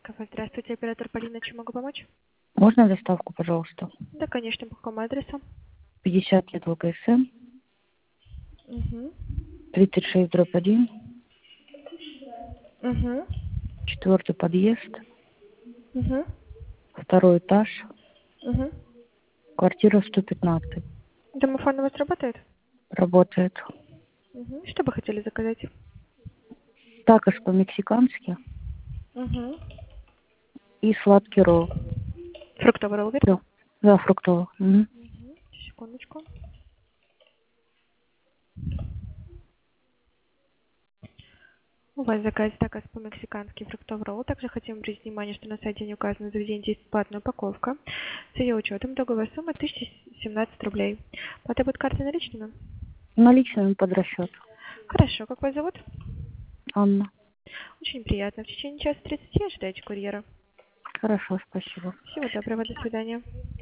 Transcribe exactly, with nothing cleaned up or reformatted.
Кафе, здравствуйте, оператор Полина, чем могу помочь? Можно доставку, пожалуйста? Да, конечно, по какому адресу? пятьдесят лет ВКСМ, Угу. тридцать шесть дробь один, Угу. четвертый подъезд, Угу. второй этаж, Угу. квартира сто пятнадцать. Домофон у вас работает? Работает. Угу. Что бы хотели заказать? Такос по-мексикански Угу. и сладкий ролл. Фруктовый ролл, верно? Да, да, фруктовый. Мгм. Угу. Секундочку. У вас заказ такос по-мексикански фруктовый ролл. Также хотим обратить внимание, что на сайте не указано заведение, здесь платная упаковка. С ее учетом итоговая сумма тысяча семнадцать рублей. Плата будет картой наличными? Наличными под расчет. Хорошо. Как вас зовут? Анна. Очень приятно. В течение часа тридцати ожидайте курьера. Хорошо, спасибо. Всего доброго. До свидания.